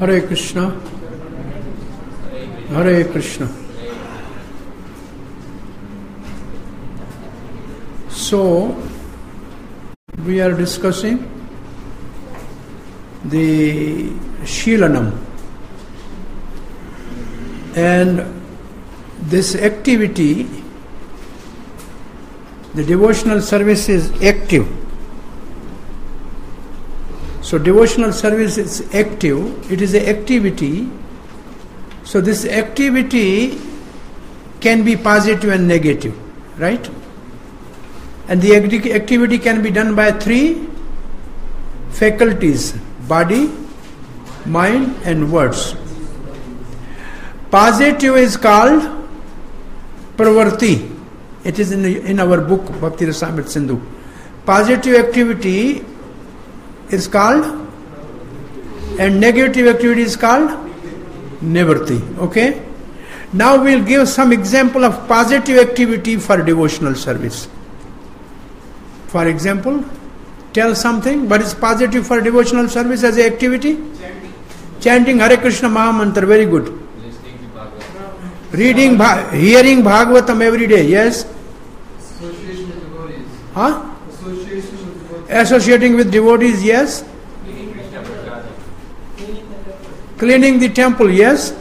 Hare Krishna. Hare Krishna. So, we are discussing the Sheelanam. And this activity, the devotional service is active. So devotional service is active, it is an activity. So this activity can be positive and negative, right? And the activity can be done by three faculties: body, mind and words. Positive is called pravarti. It is in our book Bhakti Rasamrita Sindhu. Positive activity is called, and negative activity is called nivritti. Okay? Now we'll give some example of positive activity for devotional service. For example, tell something. What is positive for devotional service as an activity? Chanting Hare Krishna Mahamantra, very good. Reading, hearing Bhagavatam every day, yes? Association with devotees. Huh? Association with devotees. Associating with devotees, yes? Cleaning the temple, yes?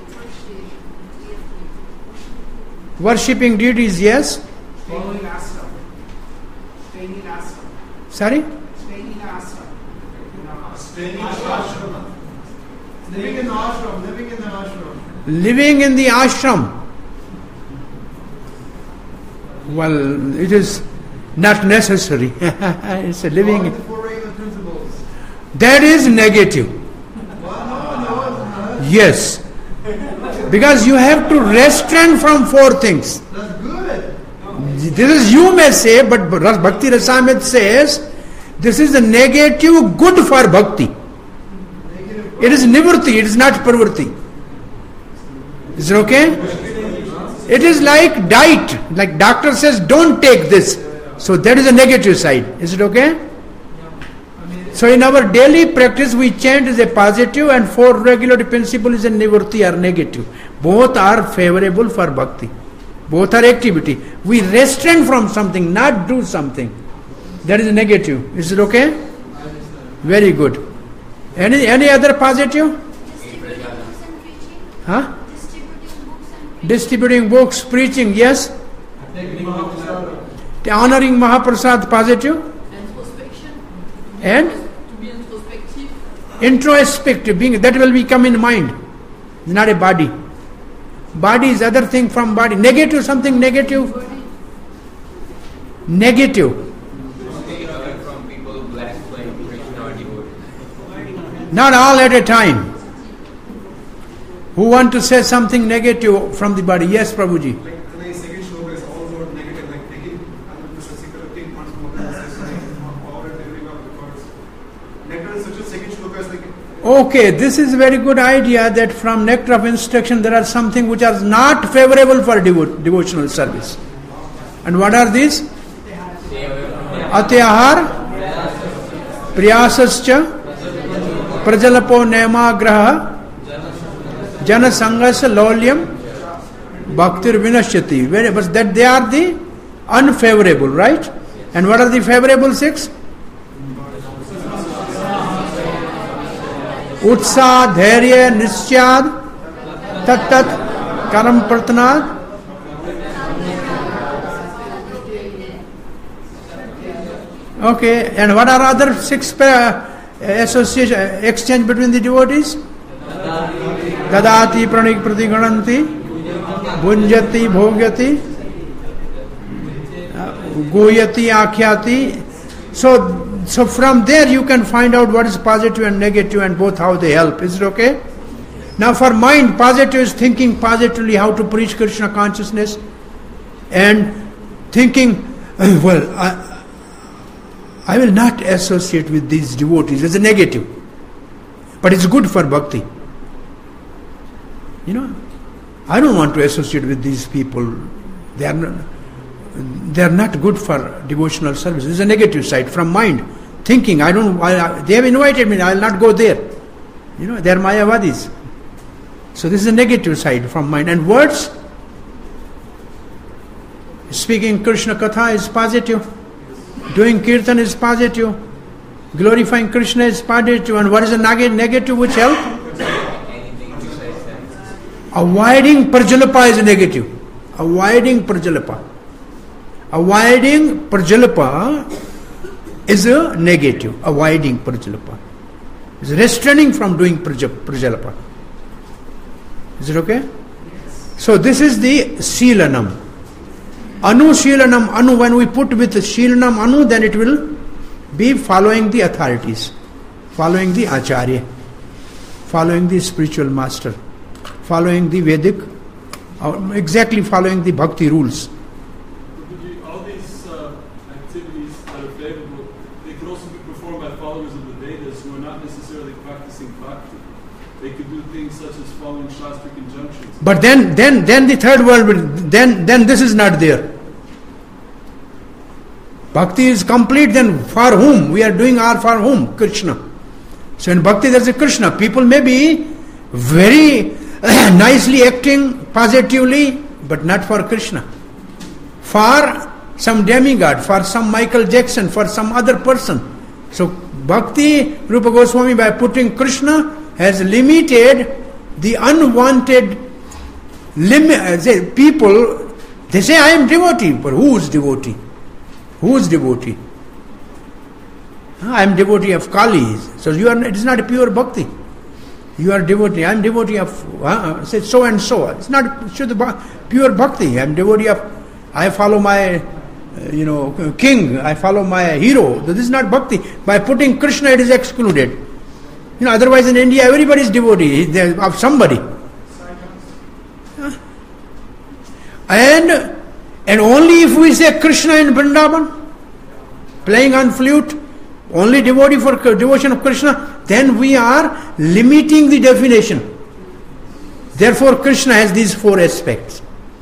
Worshipping deities, yes? Following ashram. Staying in ashram. Sorry? Staying in ashram. Staying in ashram. Living in the ashram. Living in the ashram. Living in the ashram. Well, it is not necessary. It's a living. The four regular principles. That is negative. No. Yes. Because you have to restrain from four things. That's good. This is, you may say, but Bhakti Rasamrita says, this is a negative good for bhakti. It is nivritti, it is not pravarti. Is it okay? It is like diet. Like doctor says, don't take this. So that is a negative side. Is it okay? So in our daily practice, we chant as a positive, and four regular principles is a nivritti are negative. Both are favorable for bhakti. Both are activity. We restrain from something, not do something. That is a negative. Is it okay? Very good. Any other positive? Huh? Distributing books, preaching, yes? Honoring Mahaprasad, positive? And? To be introspective. Introspective, being, that will become in mind. It's not a body. Body is other thing from body. Negative, something negative. Negative. From people blessed by Krishna or devotees. Not all at a time. Who want to say something negative from the body? Yes, Prabhuji. Like the second shloka is all about negative, like taking Krishna security once more than power and everything of the gods. Nectar is such a second shloka is like. Okay, this is a very good idea that from nectar of instruction there are something which are not favorable for devotional service. And what are these? Atyahar, Priyasascha, Prajalapo Nemagraha, Jana Sanghasa Laulyam, Bhaktir Vinashyati. But that they are the unfavorable, right? And what are the favorable six? Utsa, Dhairya, Nischad, Tat, Karam Pratnad. Okay, and what are other six association, exchange between the devotees? Dadati pranik pratigananti, Bunjati bhogyati, Goyati akhyati. So from there you can find out what is positive and negative and both how they help. Is it okay? Now for mind, positive is thinking positively how to preach Krishna consciousness, and thinking, well, I will not associate with these devotees as a negative. But it's good for bhakti. You know, I don't want to associate with these people. They are not good for devotional service. It's a negative side from mind. Thinking, they have invited me, I will not go there. They are Mayavadis. So this is a negative side from mind. And words, speaking Krishna Katha is positive. Doing Kirtan is positive. Glorifying Krishna is positive. And what is the negative which help? Anything besides that. Avoiding Prajalapa is negative. Avoiding Prajalapa. Avoiding Prajalapa is a negative. Avoiding Prajalapa. Is restraining from doing Prajalapa. Is it okay? So this is the Sheelanam. Anu Sheelanam Anu. When we put with Sheelanam Anu, then it will be following the authorities, following the Acharya, following the spiritual master, following the Vedic, exactly following the Bhakti rules. All these activities that are favorable, they could also be performed by followers of the Vedas who are not necessarily practicing bhakti. They could do things such as following Shastric injunctions. But then the third world will, then this is not there. Bhakti is complete, then for whom? We are doing all for whom? Krishna. So in Bhakti there is a Krishna. People may be very nicely acting positively, but not for Krishna. For some demigod, for some Michael Jackson, for some other person. So Bhakti, Rupa Goswami, by putting Krishna, has limited the unwanted people. They say, I am devotee, but who is devotee? Who is devotee? I am devotee of Kali. So it is not a pure bhakti. You are devotee. I am devotee of say so and so. It's not pure bhakti. I am devotee of. I follow my king. I follow my hero. This is not bhakti. By putting Krishna, it is excluded. Otherwise in India everybody is devotee of somebody. And only if we say Krishna in Vrindavan, playing on flute, only devotee for devotion of Krishna, then we are limiting the definition. Therefore Krishna has these four aspects.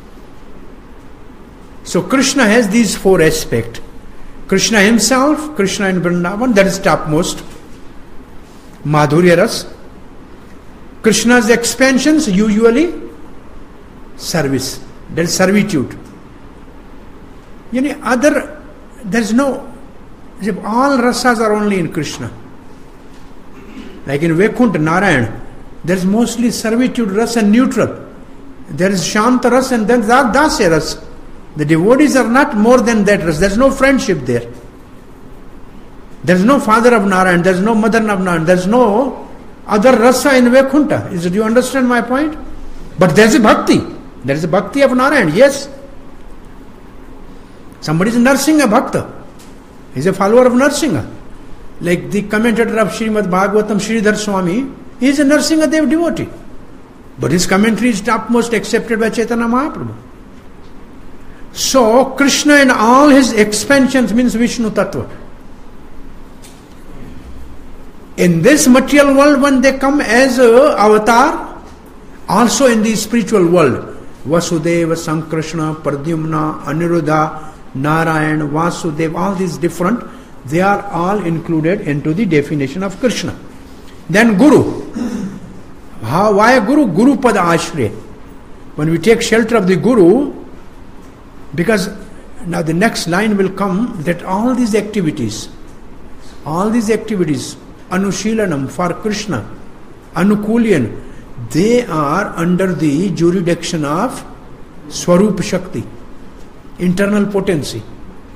So Krishna has these four aspects. Krishna himself, Krishna in Vrindavan, that is topmost. Madhurya Ras. Krishna's expansions, usually service. There is servitude. There's no, all rasas are only in Krishna. Like in Vaikuntha, Narayan, there's mostly servitude ras and neutral. There is Shanta ras and then Dasya ras. The devotees are not more than that ras. There's no friendship there. There's no father of Narayan, there's no mother of Narayan, there's no other rasa in Vaikuntha. Do you understand my point? But there's a bhakti. There is a bhakti of Narayan, yes. Somebody is nursing a bhakta. He is a follower of Narsingha. Like the commentator of Srimad Bhagavatam, Sridhar Swami, he is a Narsingadev devotee. But his commentary is topmost accepted by Chaitanya Mahaprabhu. So, Krishna in all his expansions means Vishnu Tattva. In this material world, when they come as a avatar, also in the spiritual world, Vasudeva, Sankrishna, Pradyumna, Aniruddha, Narayan, Vasudeva, all these different, they are all included into the definition of Krishna. Then Guru. Why Guru? Guru Pada Ashray. When we take shelter of the Guru, because now the next line will come that all these activities, Anushilanam for Krishna, Anukulyan, they are under the jurisdiction of Swarup Shakti, internal potency.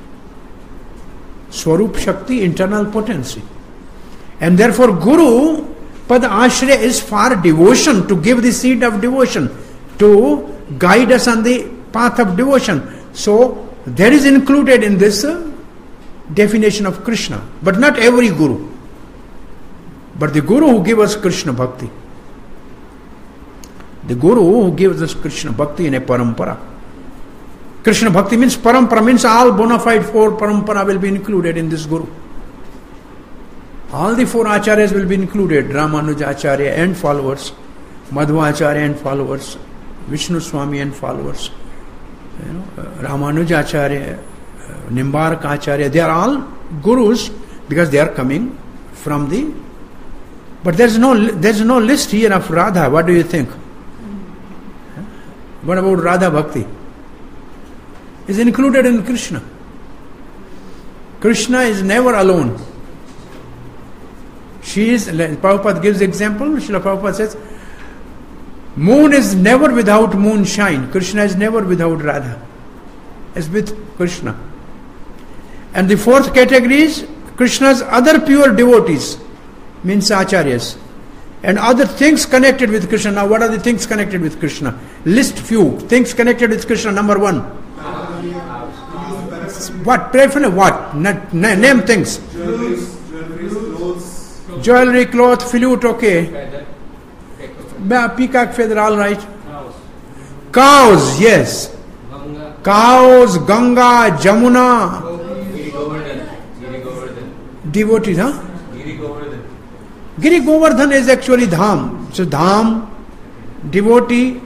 Swarup Shakti, internal potency. And therefore Guru Pad Ashray is for devotion, to give the seed of devotion, to guide us on the path of devotion. So that is included in this definition of Krishna. But not every Guru. But the Guru who gives us Krishna Bhakti. The Guru who gives us Krishna Bhakti in a parampara. Krishna Bhakti means parampara, means all bona fide four parampara will be included in this Guru. All the four acharyas will be included, Ramanuja Acharya and followers, Madhva Acharya and followers, Vishnu Swami and followers, Ramanuja Acharya, Nimbarka Acharya, they are all Gurus because they are coming from the But there's no list here of Radha. What do you think? What about Radha Bhakti? Is included in Krishna. Krishna is never alone. Prabhupada gives example. Srila Prabhupada says, moon is never without moonshine. Krishna is never without Radha. It's with Krishna. And the fourth category is Krishna's other pure devotees, means acharyas, and other things connected with Krishna. Now, what are the things connected with Krishna? List few things connected with Krishna. Number one. What? Pray for what? Name things. Jewelry, cloth, flute, okay. Peacock feather, all right. Cows, yes. Cows, Ganga, Jamuna. Devotees, huh? Giri Govardhan is actually Dham. So Dham, devotee,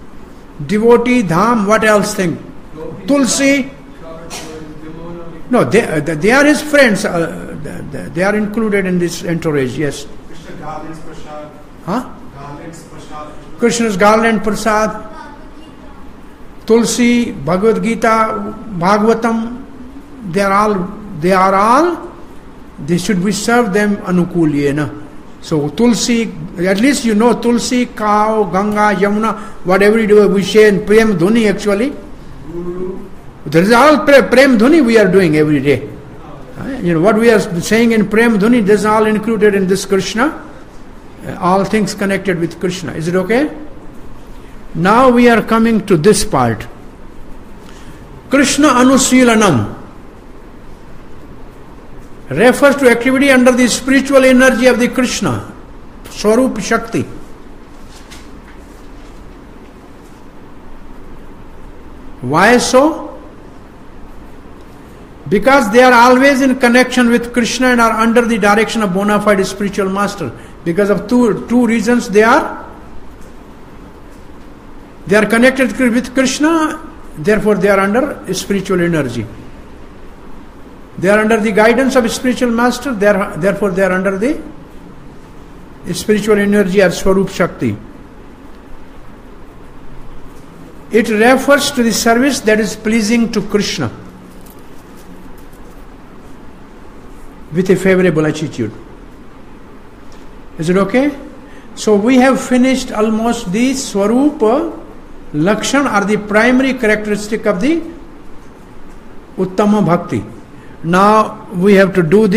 Dham, what else thing? Tulsi. No, they are his friends. They are included in this entourage, yes. Huh? Krishna's garland prasad. Tulsi, Bhagavad Gita, Bhagavatam. They should we serve them anukulyena. So Tulsi, at least you know Tulsi, cow, Ganga, Yamuna, whatever we say in Prem Dhuni actually. There is all Prem Dhuni we are doing every day. What we are saying in Prem Dhuni, this is all included in this Krishna. All things connected with Krishna. Is it okay? Now we are coming to this part. Krishna Anusilanam refers to activity under the spiritual energy of the Krishna, Swarup Shakti. Why so? Because they are always in connection with Krishna and are under the direction of bona fide spiritual master. Because of two reasons they are connected with Krishna, therefore they are under spiritual energy. They are under the guidance of a spiritual master, therefore they are under the spiritual energy or Swarup Shakti. It refers to the service that is pleasing to Krishna with a favorable attitude. Is it okay? So we have finished almost the Swarupa Lakshan are the primary characteristic of the Uttama Bhakti. Now we have to do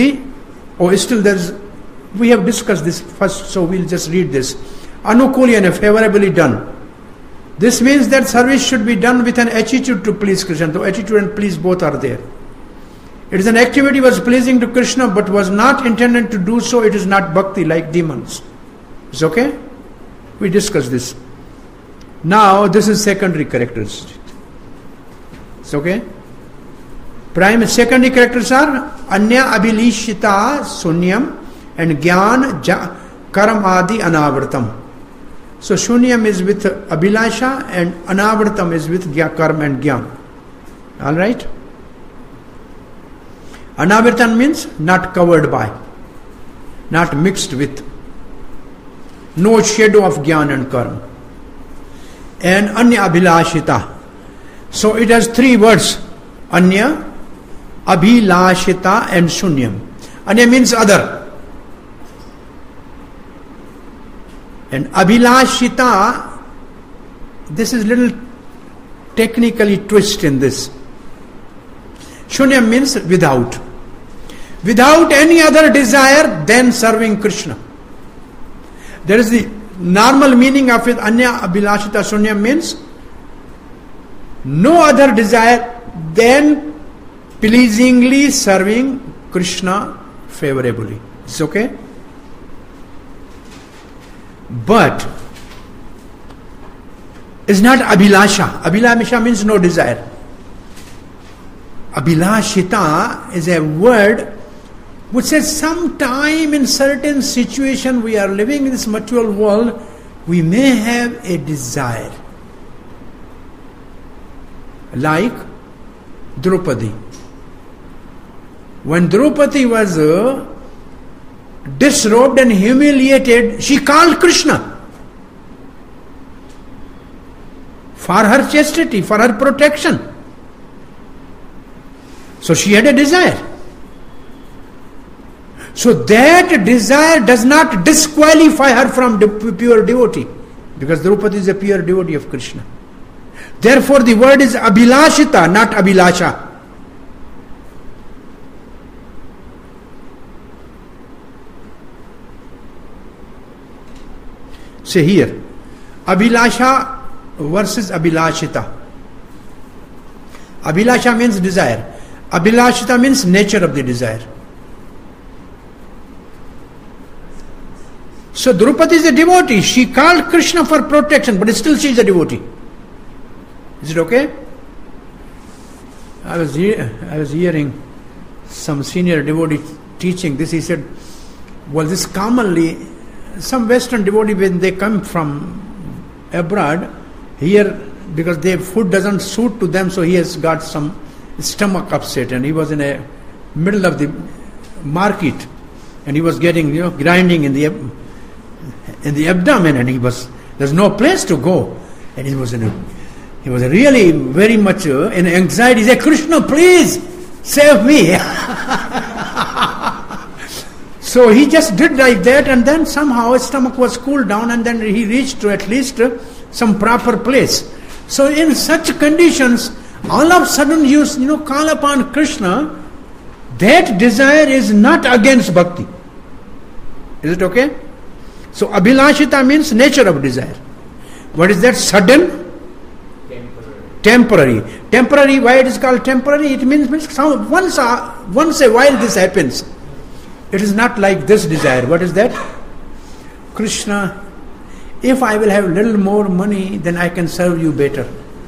we have discussed this first, so we'll just read this. Anukulyana, favorably done. This means that service should be done with an attitude to please Krishna. So attitude and please both are there. It is an activity was pleasing to Krishna but was not intended to do so. It is not bhakti like demons. It's okay? We discussed this. Now this is secondary characteristic. It's okay? Secondary characters are Anya Abhilishita Sunyam and Gyan Karam Adi Anavratam. So Shunyam is with Abhilasha and Anavratam is with Karam and Gyan. Alright? Anavratam means not covered by, not mixed with, no shadow of Gyan and Karma. And Anya Abhilashita. So it has three words. Anya, Abhilashita and Shunyam. Anya means other. And Abhilashita, this is little technically twist in this. Shunyam means without. Without any other desire than serving Krishna. There is the normal meaning of it. Anya Abhilashita Shunyam means no other desire than pleasingly serving Krishna favorably. It's okay? But it's not Abhilasha. Abhilasha means no desire. Abhilashita is a word which says sometime in certain situation we are living in this material world, we may have a desire. Like Draupadi. When Draupadi was disrobed and humiliated, she called Krishna for her chastity, for her protection. So she had a desire. So that desire does not disqualify her from pure devotee, because Draupadi is a pure devotee of Krishna. Therefore the word is abhilashita, not abhilasha. Say here, abhilasha versus abhilashita. Abhilasha means desire. Abhilashita means nature of the desire. So Draupadi is a devotee. She called Krishna for protection, but still she is a devotee. Is it okay? I was hearing some senior devotee teaching this. He said, well, this commonly, some Western devotee, when they come from abroad, here, because their food doesn't suit to them, so he has got some stomach upset, and he was in a middle of the market, and he was getting, grinding in the abdomen, and there's no place to go, and he was really very much in anxiety. He said, Krishna, please save me. So he just did like that, and then somehow his stomach was cooled down, and then he reached to at least some proper place. So in such conditions, all of a sudden you call upon Krishna, that desire is not against bhakti. Is it okay? So abhilashita means nature of desire. What is that? Sudden? Temporary. Temporary, why it is called temporary? It means once a while this happens. It is not like this desire. What is that? Krishna, if I will have little more money, then I can serve you better.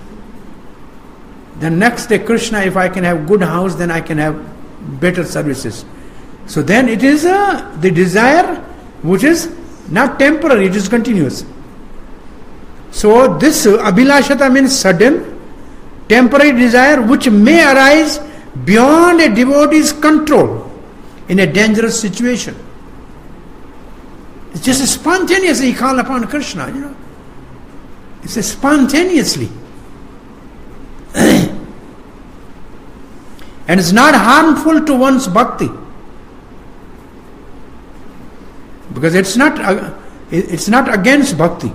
The next day, Krishna, if I can have good house, then I can have better services. So then it is the desire which is not temporary, it is continuous. So this abhilashata means sudden, temporary desire which may arise beyond a devotee's control in a dangerous situation. It's just spontaneously you call upon Krishna, It's spontaneously. And it's not harmful to one's bhakti. Because it's not against bhakti.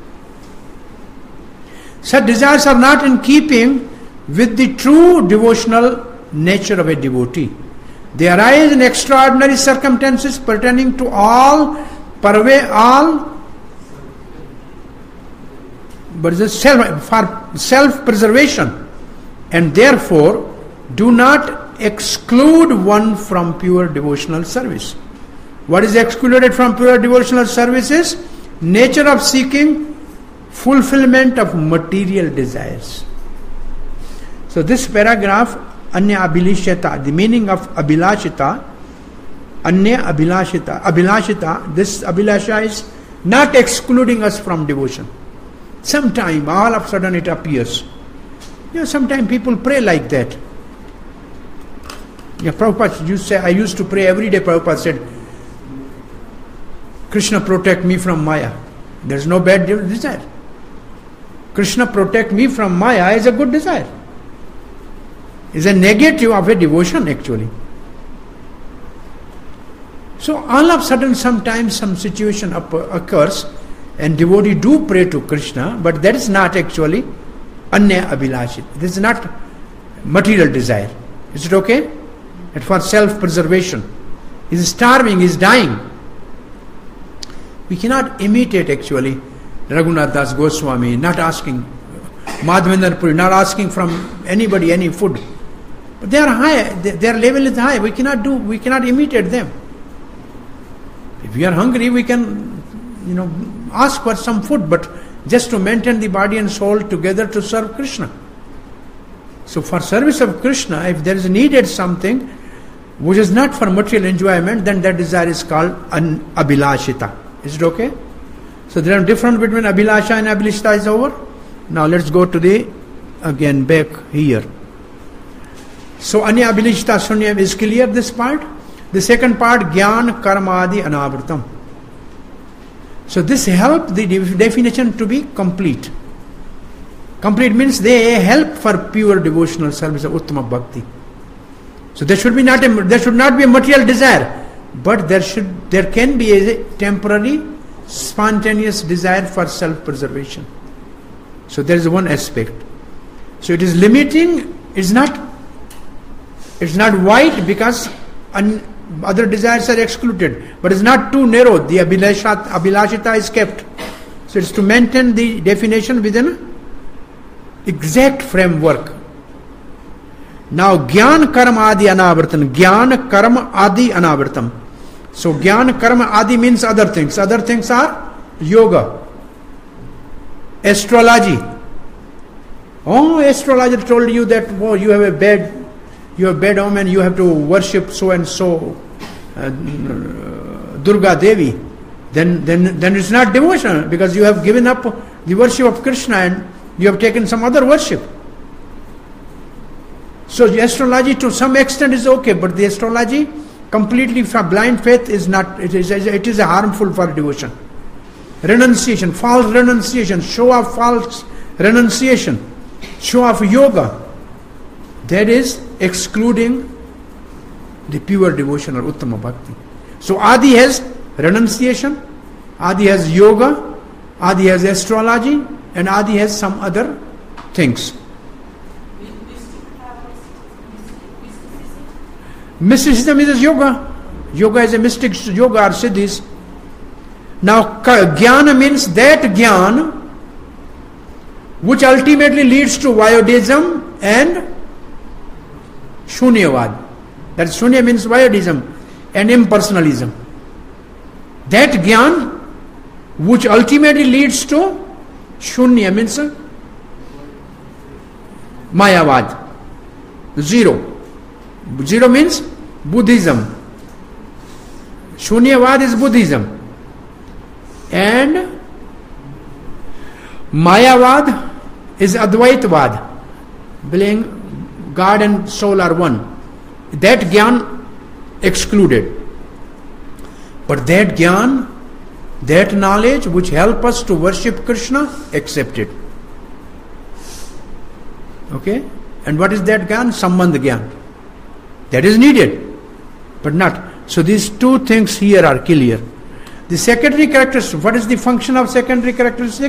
Such desires are not in keeping with the true devotional nature of a devotee. They arise in extraordinary circumstances pertaining to but for self-preservation, and therefore do not exclude one from pure devotional service. What is excluded from pure devotional service is nature of seeking fulfillment of material desires. So this paragraph, Anya Abhilashita, the meaning of Abhilashita, Anya Abhilashita, this Abhilasha is not excluding us from devotion. Sometime, all of a sudden it appears. Sometimes people pray like that. Prabhupada used to say, I used to pray every day. Prabhupada said, Krishna protect me from Maya. There's no bad desire. Krishna protect me from Maya is a good desire. Is a negative of a devotion actually. So all of a sudden sometimes some situation occurs and devotee do pray to Krishna, but that is not actually Anya Abhilashit. This is not material desire. Is it okay? It's for self-preservation. He is starving, he is dying. We cannot imitate actually Raghunath Das Goswami, not asking Madhavendra Puri, not asking from anybody any food. But they are high, their level is high. We cannot imitate them. If we are hungry, we can, ask for some food, but just to maintain the body and soul together to serve Krishna. So for service of Krishna, if there is needed something which is not for material enjoyment, then that desire is called an abhilashita. Is it okay? So there are difference between abhilasha and abhilashita is over. Now let's go to again back here. So anya abhilashita sunyam is clear, this part. The second part, Gyan Karmadi Anavritam. So this helps the definition to be complete. Complete means they help for pure devotional service of Uttama Bhakti. So there should not be a material desire, but there can be a temporary, spontaneous desire for self-preservation. So there is one aspect. So it is limiting. It's not wide because other desires are excluded, but it's not too narrow. The Abhilashita is kept. So it's to maintain the definition within exact framework. Now, Gyan Karma Adi Anavartam. Gyan Karma Adi Anavartam. So, Gyan Karma Adi means other things. Other things are yoga, astrology. Oh, astrologer told you that you have a bad omen, you have to worship so and so Durga Devi. Then it's not devotion, because you have given up the worship of Krishna and you have taken some other worship. So the astrology to some extent is okay, but the astrology completely for blind faith is not. It is a harmful for devotion. Renunciation, false renunciation, show of false renunciation, show of yoga, that is excluding the pure devotion or Uttama Bhakti. So Adi has renunciation, Adi has yoga, Adi has astrology, and Adi has some other things. Mysticism is yoga. Yoga is a mystic yoga or siddhis. Now, jnana means that jnana which ultimately leads to Vyodhism and Shunyavad. That Shunya means Vyodhism and impersonalism. That jnana which ultimately leads to Shunya means Mayavad. Zero. Zero means Buddhism. Shunyavad is Buddhism. And Mayavad is Advaitavad, believing God and soul are one. That Gyan excluded. But that Gyan, that knowledge which help us to worship Krishna, accepted. Okay? And what is that Gyan? Sambandh Gyan. That is needed, but not. So these two things here are clear. The secondary characteristic, what is the function of secondary characteristic?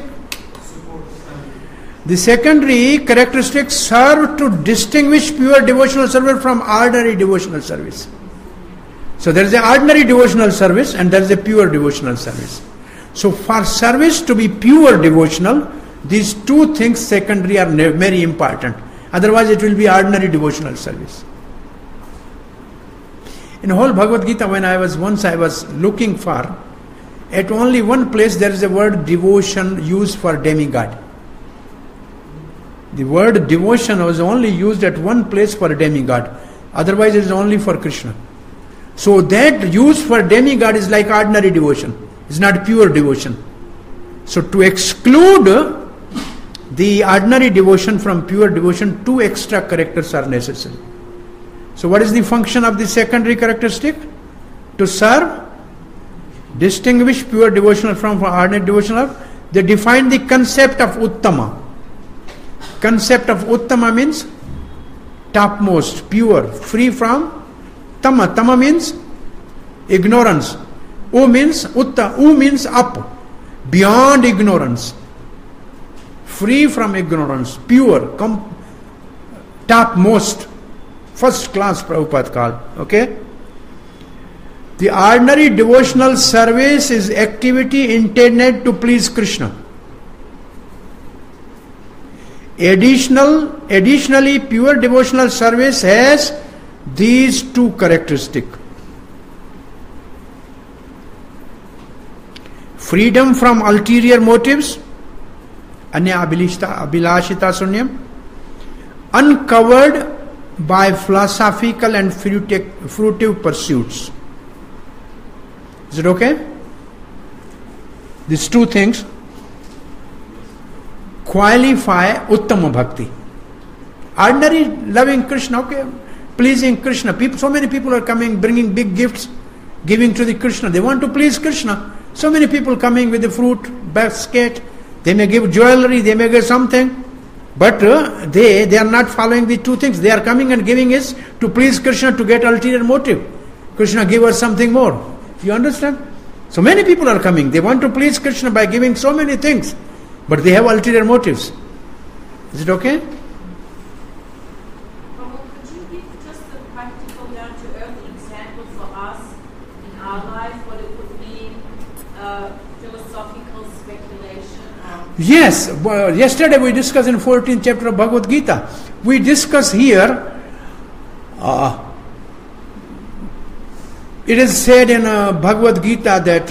The secondary characteristics serve to distinguish pure devotional service from ordinary devotional service. So there is an ordinary devotional service and there is a pure devotional service. So for service to be pure devotional, these two things secondary are very important. Otherwise it will be ordinary devotional service. In whole Bhagavad Gita, when I was looking for, at only one place there is a word devotion used for demigod. The word devotion was only used at one place for a demigod. Otherwise it is only for Krishna. So that use for demigod is like ordinary devotion. It's not pure devotion. So to exclude the ordinary devotion from pure devotion, two extra characters are necessary. So what is the function of the secondary characteristic? To serve, distinguish pure devotional from ordinary devotional. They define the concept of Uttama. Concept of Uttama means topmost, pure, free from Tama. Tama means ignorance. U means Utta. U means up, beyond ignorance. Free from ignorance, pure, topmost. First class Prabhupada called. Okay? The ordinary devotional service is activity intended to please Krishna. Additionally, pure devotional service has these two characteristics. Freedom from ulterior motives, anya abhilashita sunyam, uncovered by philosophical and fruitive pursuits. Is it okay? These two things qualify Uttama Bhakti. Ordinary loving Krishna, okay, pleasing Krishna. So many people are coming, bringing big gifts, giving to the Krishna. They want to please Krishna. So many people coming with the fruit basket. They may give jewelry, they may give something. But they are not following the two things. They are coming and giving is to please Krishna, to get ulterior motive. Krishna give us something more. You understand? So many people are coming. They want to please Krishna by giving so many things. But they have ulterior motives. Is it okay? Could you give just a practical, down-to-earth example for us in our life, what it would mean, philosophical speculation? Yes. Well, yesterday we discussed in 14th chapter of Bhagavad Gita. We discuss here, it is said in Bhagavad Gita that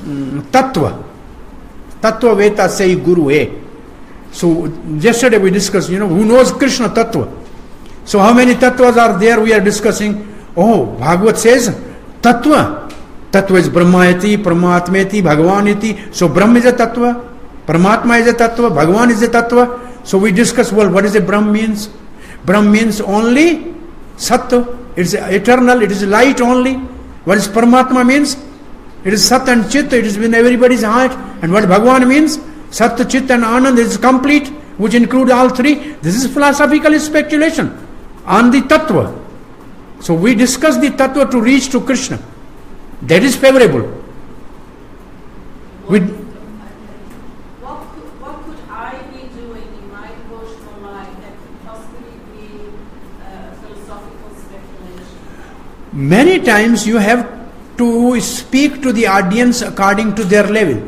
Tattva Veta say Guru hai. So yesterday we discussed, who knows Krishna Tattva. So how many Tattvas are there we are discussing? Oh, Bhagavad says Tattva. Tattva is Brahmayati, Paramatmeti, Bhagavaniti. So Brahma is a Tattva, Paramatma is a Tattva, Bhagavan is a Tattva. So we discuss, well, what is a Brahm means? Brahm means only Sat. It's eternal, it is light only. What is Paramatma means? It is Sat and Chit, it is in everybody's heart. And what Bhagavan means? Sat, Chit and Anand is complete, which include all three. This is philosophical speculation on the Tattva. So we discuss the Tattva to reach to Krishna. That is favorable. What could I be doing in my devotional life that could possibly be philosophical speculation? Many times you have to speak to the audience according to their level.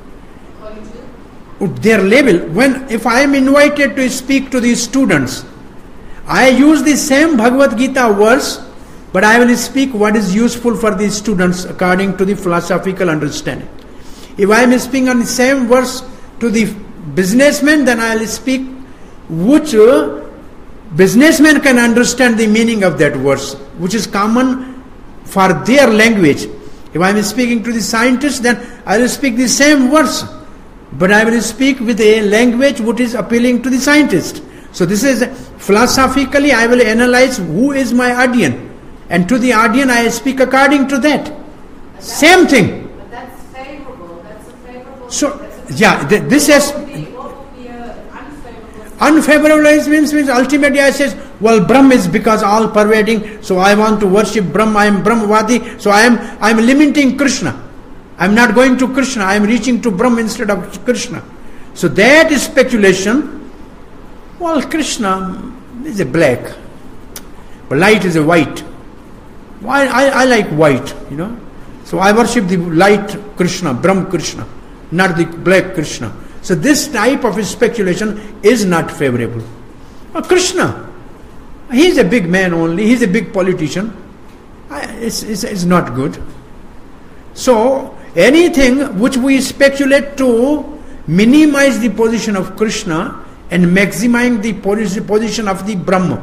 Their level. If I am invited to speak to the students, I use the same Bhagavad Gita verse, but I will speak what is useful for the students according to the philosophical understanding. If I am speaking on the same verse to the businessman, then I will speak which businessman can understand the meaning of that verse, which is common for their language. If I am speaking to the scientist, then I will speak the same verse, but I will speak with a language which is appealing to the scientist. So this is philosophically I will analyze who is my audience, and to the audience I speak according to that. Same thing. But that's favorable. That's a favorable. So that's yeah, this has what would be unfavorable? unfavorable means ultimately I says, well, Brahm is because all pervading, so I want to worship Brahm. I am Brahmavadi, so I am limiting Krishna. I am not going to Krishna. I am reaching to Brahm instead of Krishna. So that is speculation. Well, Krishna is a black, but light is a white. Why I like white, So I worship the light Krishna, Brahm Krishna, not the black Krishna. So this type of speculation is not favorable. Krishna, he is a big man only. He is a big politician. It's not good. So anything which we speculate to minimize the position of Krishna and maximizing the position of the Brahma,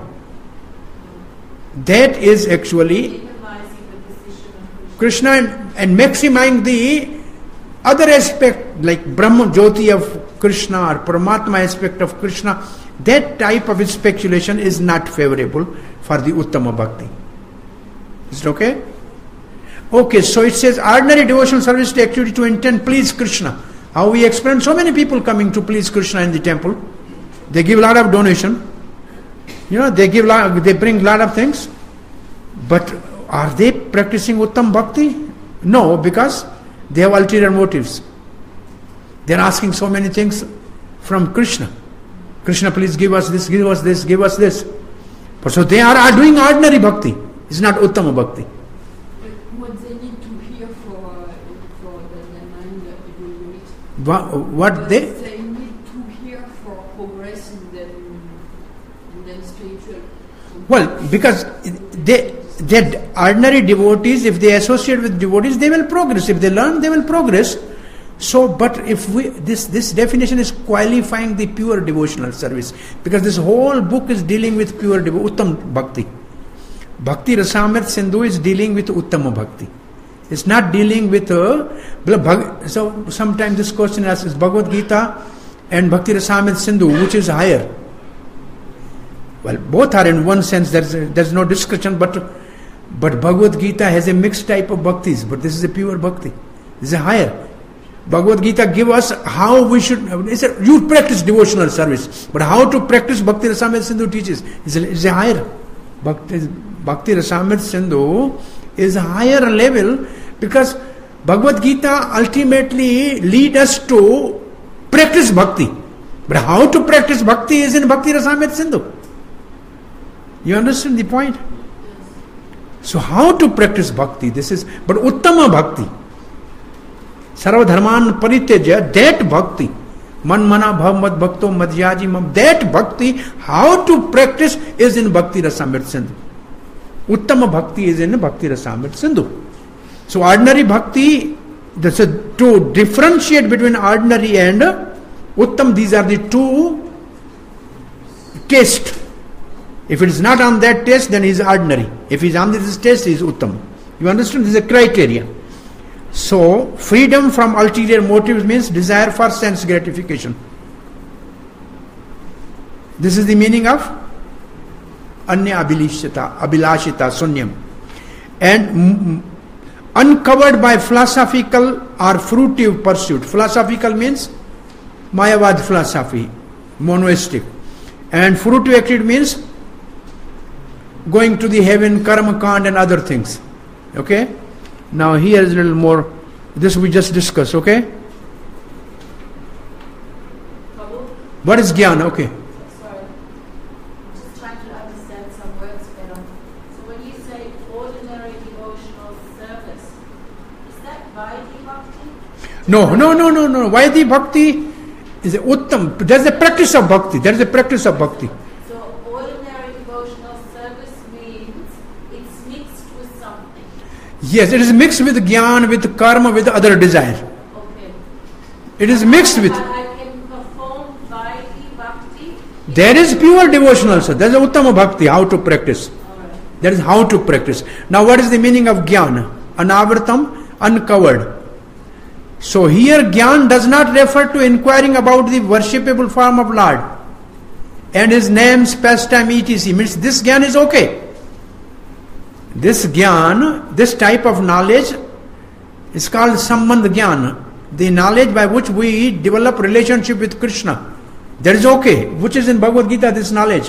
that is actually Krishna, and maximizing the other aspect like Brahma Jyoti of Krishna or Paramatma aspect of Krishna. That type of speculation is not favorable for the Uttama Bhakti. Is it okay? Okay, so it says ordinary devotional service to activity to intend please Krishna. How we explain, so many people coming to please Krishna in the temple. They give a lot of donation. They bring a lot of things. But are they practicing Uttam Bhakti? No, because they have ulterior motives. They are asking so many things from Krishna. Krishna, please give us this, give us this, give us this. But so they are doing ordinary bhakti. It's not Uttama Bhakti. What they need to hear for the mind evolution. What they? They need to hear for progress in the spiritual. Well, because that ordinary devotees, if they associate with devotees, they will progress. If they learn, they will progress. So, but if this definition is qualifying the pure devotional service, because this whole book is dealing with pure Uttam Bhakti. Bhakti Rasamrita Sindhu is dealing with Uttama Bhakti. It's not dealing with so sometimes this question is Bhagavad Gita and Bhakti Rasamrita Sindhu, which is higher? Well, both are in one sense, there's no discussion, but Bhagavad Gita has a mixed type of bhaktis, but this is a pure bhakti. This is a higher. Bhagavad Gita give us how we should, you practice devotional service, but how to practice Bhakti Rasamrita Sindhu teaches is a higher. Bhakti Rasamrita Sindhu is a higher level, because Bhagavad Gita ultimately lead us to practice bhakti. But how to practice bhakti is in Bhakti Rasamrita Sindhu. You understand the point? So how to practice bhakti? But Uttama bhakti. Sarva dharman parityaja, that bhakti. Man mana bhav mad bhakto madhyaji mam. That bhakti, how to practice is in Bhakti Rasamrita Sindhu. Uttama bhakti is in Bhakti Rasamrita Sindhu. So ordinary bhakti, to differentiate between ordinary and uttam, these are the two tastes. If it is not on that taste, then he is ordinary. If he is on this taste, he is uttam. You understand? This is a criteria. So, freedom from ulterior motives means desire for sense gratification. This is the meaning of anya abhilashita, sunyam. And uncovered by philosophical or fruitive pursuit. Philosophical means Mayavad philosophy, monoistic. And fruitive activity means going to the heaven, karma kand and other things. Okay? Now here is a little more. This we just discussed, okay? What is jnana? Okay. Sorry. Just trying to understand some words better. So when you say ordinary devotional service, is that Vaidhi Bhakti? No. Vaidhi Bhakti is a uttam. There is a practice of bhakti. So ordinary devotional service means it's mixed with something. Yes, it is mixed with jnana, with karma, with other desire. Okay. It is mixed with. I can perform Vaidhi Bhakti. There is pure devotion also. There is a uttama bhakti, how to practice. Alright. That is how to practice. Now what is the meaning of jnana? Anavritam, uncovered. So here jnana does not refer to inquiring about the worshipable form of Lord and his names, pastime, etc. Means this jnana is okay. This jnana, this type of knowledge is called sambandh jnana. The knowledge by which we develop relationship with Krishna. That is okay. Which is in Bhagavad Gita, this knowledge.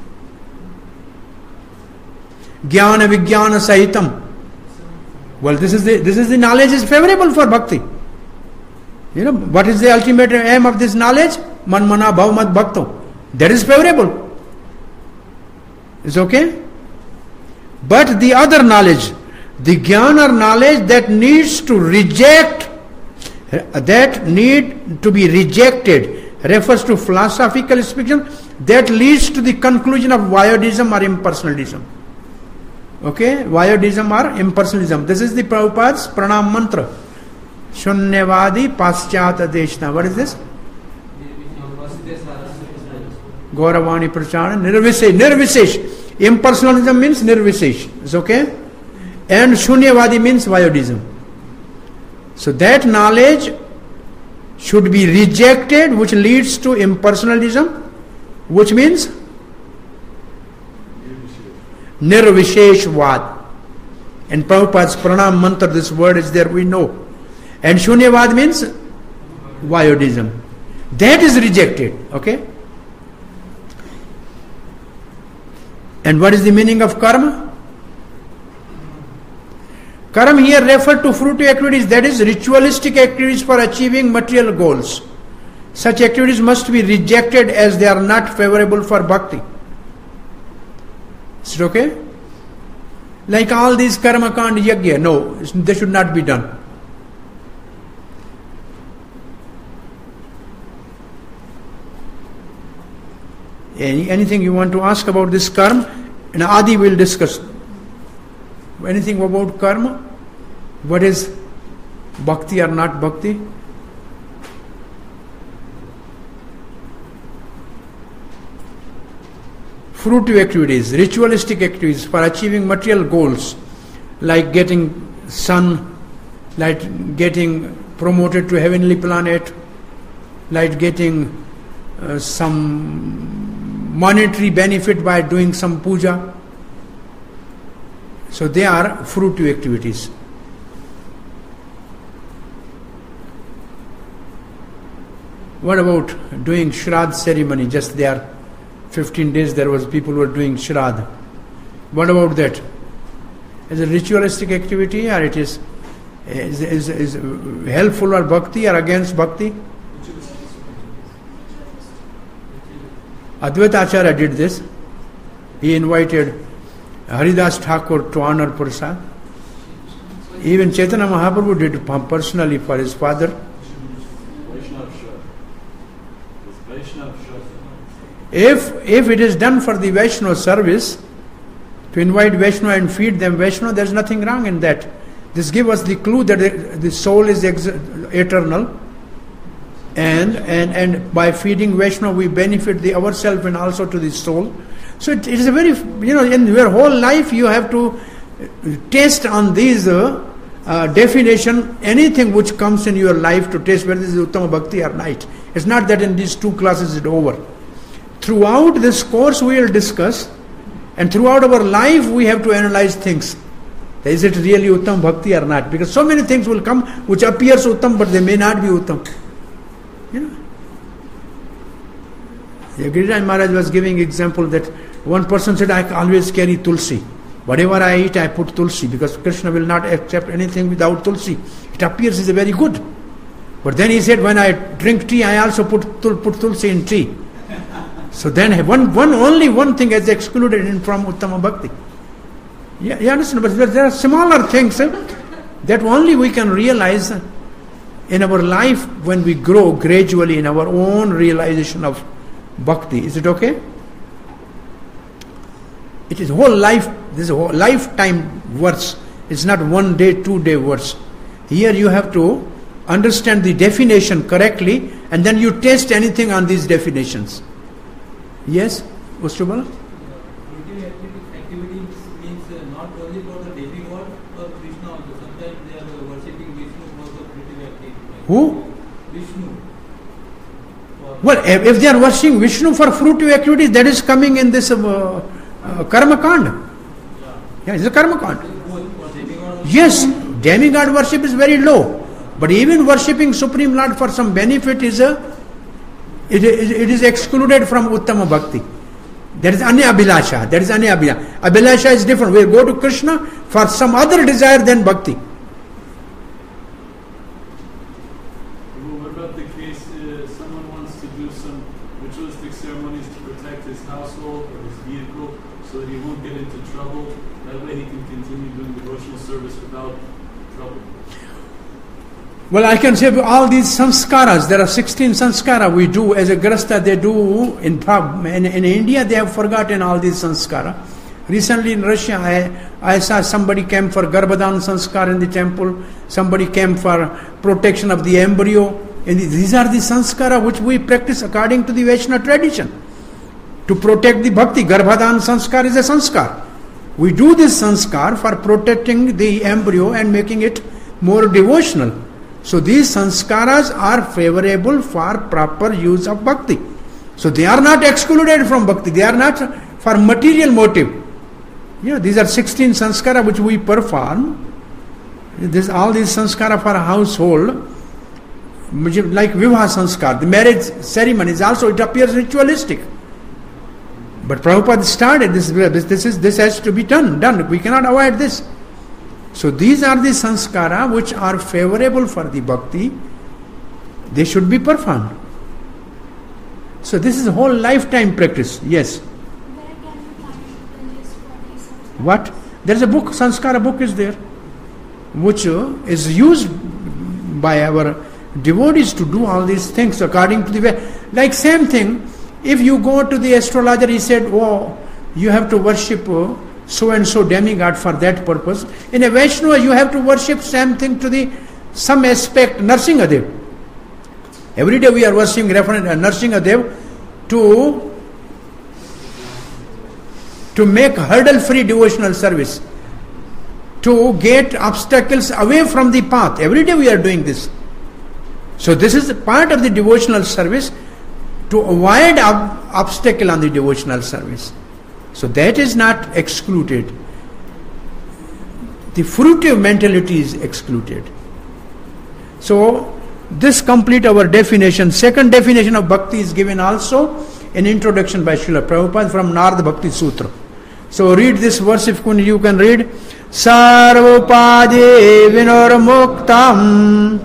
Jnana vijnana sahitam. Well, this is the knowledge is favorable for bhakti. You know, what is the ultimate aim of this knowledge? Man mana bhav mad bhakto. That is favorable. It's okay? But the other knowledge, the jnana knowledge that needs to reject, that need to be rejected, refers to philosophical speaking, that leads to the conclusion of Vaidhism or impersonalism. Okay? Vaidhism or impersonalism. This is the Prabhupada's pranam mantra. Shunyavadi paschata deshna. What is this? Gauravani prachana nirvisesh. Impersonalism means nirvisesh. Is okay? And Shunyavadi means Vaidhism. So that knowledge should be rejected, which leads to impersonalism, which means nirvisheshvad. In Prabhupada's pranam mantra, this word is there, we know. And Shunyavad means Vaidhism. That is rejected. Okay? And what is the meaning of karma? Karma here refer to fruitive activities, that is ritualistic activities for achieving material goals. Such activities must be rejected as they are not favorable for bhakti. Is it okay? Like all these karma kand yajna, no, they should not be done. Anything you want to ask about this karma? And Adi will discuss. Anything about karma? What is bhakti or not bhakti? Fruitive activities, ritualistic activities for achieving material goals, like getting sun, like getting promoted to heavenly planet, like getting some monetary benefit by doing some puja. So they are fruitive activities. What about doing Shraddh ceremony? Just there, 15 days there was people who were doing Shraddh. What about that? Is it ritualistic activity, or it is helpful or bhakti or against bhakti? Advaita Acharya did this. He invited Haridas Thakur to honor Prasad. Even Chaitanya Mahaprabhu did it personally for his father. If it is done for the Vaishnava service, to invite Vaishnava and feed them Vaishnava, there is nothing wrong in that. This gives us the clue that the soul is eternal, and by feeding Vaishnava we benefit ourselves and also to the soul. So it is a very, in your whole life you have to taste on these definition, anything which comes in your life to taste whether this is Uttama Bhakti or not. It's not that in these 2 classes it's over. Throughout this course we will discuss, and throughout our life we have to analyze things. Is it really Uttam Bhakti or not? Because so many things will come which appears Uttam but they may not be Uttam. Giriraj Maharaj was giving example that one person said, I always carry tulsi. Whatever I eat I put tulsi because Krishna will not accept anything without tulsi. It appears is very good. But then he said, when I drink tea I also put tulsi in tea. So then only one thing is excluded from Uttama Bhakti. Yeah, you understand? But there are smaller things that only we can realize in our life when we grow gradually in our own realization of Bhakti. Is it okay? It is whole life, this is a whole lifetime verse. It's not 1 day, 2 day verse. Here you have to understand the definition correctly and then you test anything on these definitions. Yes, Ustubala? Fruitive activities means not only for the demigod or Krishna also. Sometimes they are worshipping Vishnu for the fruitive activity. Who? Vishnu. Well, if they are worshipping Vishnu for fruitive activities, that is coming in this Karma Kanda. Yeah, it's a Karma Kanda. Yes, demigod worship is very low. But even worshipping Supreme Lord for some benefit is it is excluded from Uttama Bhakti. There is Anya Abhilasha. There is Anya Abhilasha. Abhilasha is different. We go to Krishna for some other desire than Bhakti. What about the case someone wants to do some ritualistic ceremonies to protect his household or his vehicle so that he won't get into trouble? That way he can continue doing devotional service without trouble. Well, I can say all these sanskaras, there are 16 sanskara we do as a grasta, they do in India, they have forgotten all these sanskara. Recently in Russia, I saw somebody came for Garbhadan sanskar in the temple, somebody came for protection of the embryo. And these are the sanskara which we practice according to the Vaishnava tradition. To protect the bhakti, Garbhadan sanskar is a sanskar. We do this sanskar for protecting the embryo and making it more devotional. So these sanskaras are favorable for proper use of bhakti. So they are not excluded from bhakti. They are not for material motive. These are 16 sanskara which we perform. All these sanskara for a household, like Vivaha sanskar, the marriage ceremony is also, it appears ritualistic. But Prabhupada started this has to be done. We cannot avoid this. So these are the sanskara which are favorable for the bhakti. They should be performed. So this is a whole lifetime practice. Yes. Where can you find the list for these sanskara? What? There is a book, sanskara book is there, which is used by our devotees to do all these things according to the way. Like same thing, if you go to the astrologer, he said, oh, you have to worship so and so demigod for that purpose. In a Vaishnava, you have to worship same thing to some aspect, Narsingadev. Every day we are worshipping Narsingadev to make hurdle-free devotional service, to get obstacles away from the path. Every day we are doing this. So this is part of the devotional service. to avoid obstacle on the devotional service. So that is not excluded. The fruitive mentality is excluded. So this complete our definition. Second definition of bhakti is given also in introduction by Srila Prabhupada from Narada Bhakti Sutra. So read this verse if you can read. Sarvopadi vinormuktam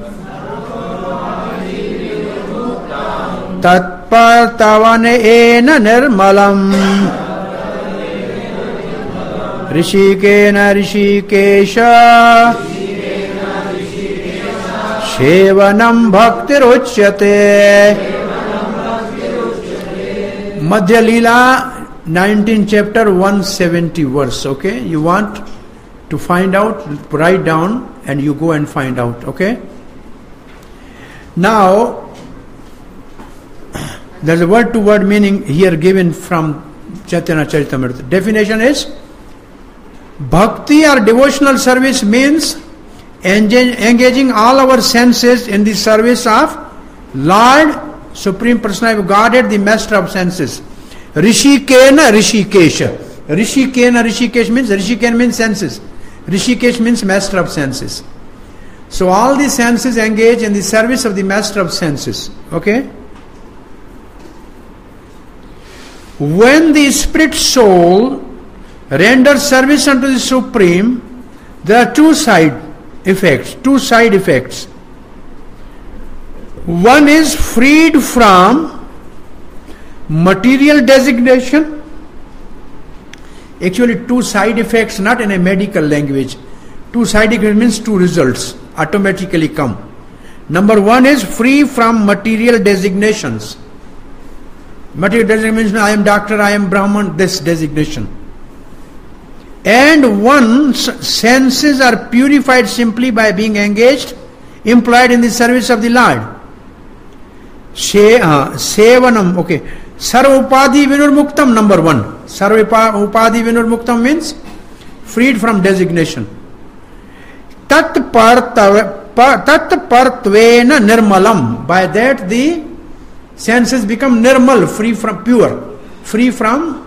tatpartavane ena nirmalam rishikena rishikesha shevanam bhaktirochyate. Madhya Leela 19th chapter 170 verse. Okay, you want to find out, write down and you go and find out. Okay, now there's a word to word meaning here given from Chaitanya Charitamrita. Definition is bhakti or devotional service means engaging all our senses in the service of Lord Supreme Personality of Godhead, the Master of senses. Rishikena Rishikesha. Rishikena Rishikesh means Rishikena means senses. Rishikesh means Master of senses. So all the senses engage in the service of the Master of senses. Okay? When the spirit soul renders service unto the Supreme, there are two side effects. One is freed from material designation. Actually, two side effects, not in a medical language. Two side effects means two results automatically come. Number one is free from material designations. Material designation means I am doctor, I am Brahman, this designation. And one's senses are purified simply by being engaged, employed in the service of the Lord. Sevanam, okay. Sarva upadi vinurmuktam, number one. Sarva upadi vinurmuktam means freed from designation. Tat partvena nirmalam. By that the senses become nirmal, free from pure, free from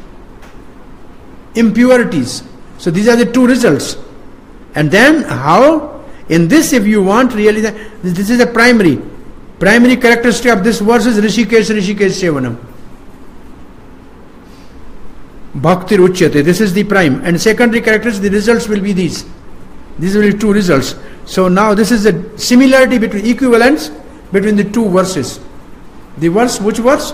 impurities. So these are the two results. And then how? In this, if you want really, this is a primary characteristic of this verse is Rishikesh Sevanam. Bhakti Ruchyate. This is the prime. And secondary characteristics, the results will be these. These will be two results. So now this is the similarity between equivalence between the two verses. The verse, which verse?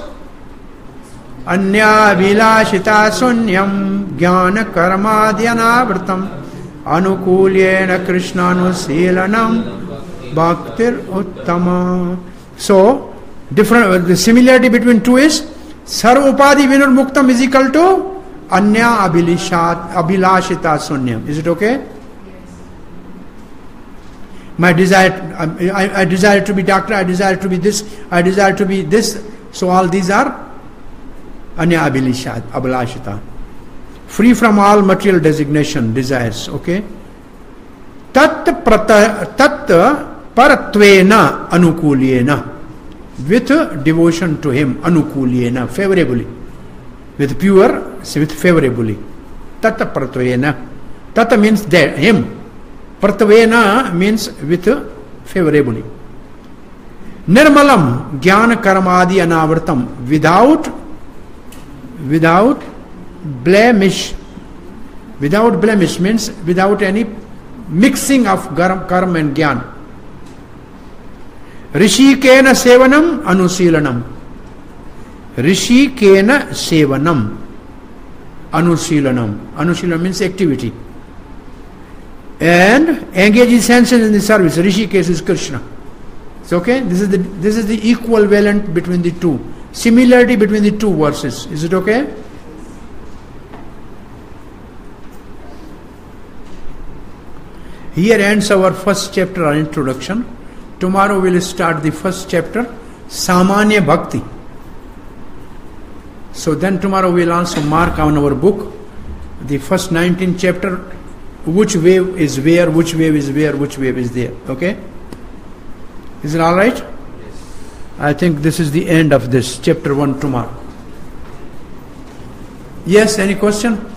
Anya vilashita sunyam jnana karmadhyanavrtam anukulyena krishnanushilanam bhaktir uttama. So, the similarity between two is sarva upadi vinurmuktam is equal to anya abhilashita sunyam. Is it okay? My desire, I desire to be doctor, I desire to be this, I desire to be this. So all these are anya abhilashita. Free from all material designation, desires. Okay? Tat paratvena anukulyena. With devotion to him, anukulyena, favorably. With pure, with favorably. Tata paratvena. Tata means there, him. Pratvena means with favorably. Nirmalam, jnana karmadi anavartam. Without blemish. Without blemish means without any mixing of karma and jnana. Rishikena sevanam anusilanam. Rishikena sevanam anusilanam. Anusilanam means activity. And engage his senses in the service. Rishikesh is Krishna. It's okay? This is the equivalent between the two. Similarity between the two verses. Is it okay? Here ends our first chapter on introduction. Tomorrow we will start the first chapter, Samanya Bhakti. So then tomorrow we will also mark on our book the first 19th chapter, which wave is where, which wave is where, which wave is there. Okay? Is it all right? Yes. I think this is the end of this chapter 1 tomorrow. Yes, any question? The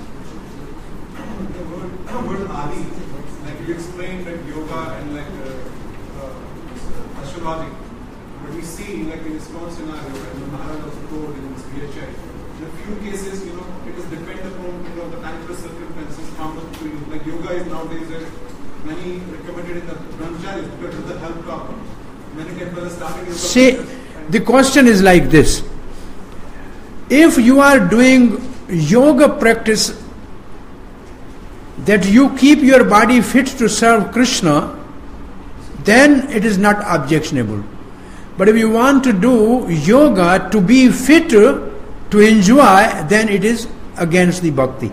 word Adi, like you explained like yoga and like astrology, but we see like in ISKCON scenario and the Maharaj also told in his VHI, in a few cases, it is dependent upon the timeless circumstances found to you. Like yoga is nowadays many recommended in the brahmacharis because of the health problem. Many temples are starting yoga. See, the question is like this. If you are doing yoga practice that you keep your body fit to serve Krishna, then it is not objectionable. But if you want to do yoga to be fit to enjoy, then it is against the bhakti.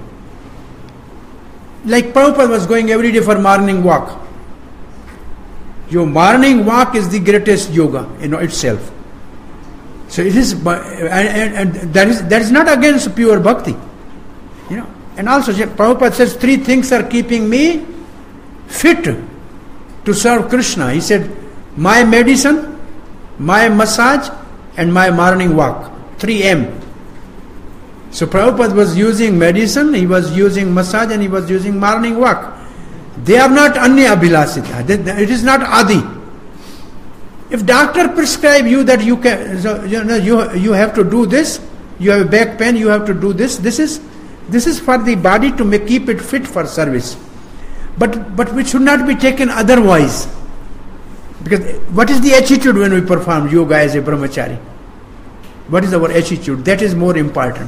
Like Prabhupada was going every day for morning walk. Your morning walk is the greatest yoga itself. So it is, and that is not against pure bhakti. And also Prabhupada says 3 things are keeping me fit to serve Krishna. He said, my medicine, my massage, and my morning walk. 3M. So Prabhupada was using medicine, he was using massage, and he was using morning walk. They are not anya abhilasita. It is not adi. If doctor prescribe you that you can, you have to do this, you have a back pain, you have to do this. This is for the body to keep it fit for service. But which should not be taken otherwise. Because what is the attitude when we perform yoga as a brahmachari? What is our attitude? That is more important.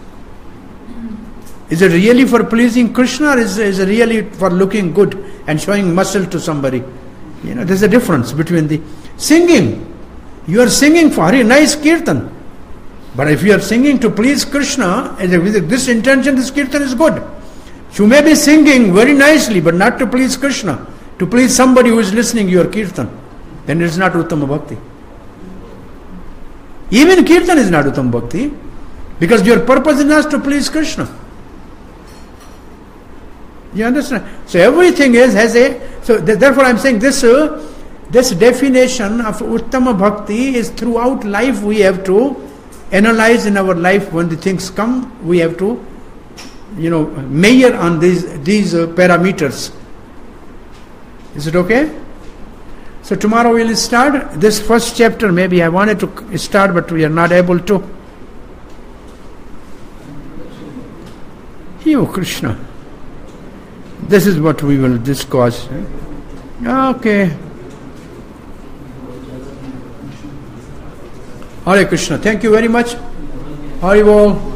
Is it really for pleasing Krishna, or is it really for looking good and showing muscle to somebody? There's a difference between the singing. You are singing for a nice kirtan. But if you are singing to please Krishna, with this intention, this kirtan is good. You may be singing very nicely, but not to please Krishna, to please somebody who is listening to your kirtan. Then it is not Uttama Bhakti. Even kirtan is not Uttama Bhakti, because your purpose is not to please Krishna. You understand? So everything therefore I am saying this definition of Uttama Bhakti is throughout life. We have to analyze in our life. When the things come, we have to measure on these parameters. Is it okay? So tomorrow we will start this first chapter. Maybe I wanted to start, but we are not able to. You Krishna. This is what we will discuss. Okay. Hare Krishna. Thank you very much. Haribol.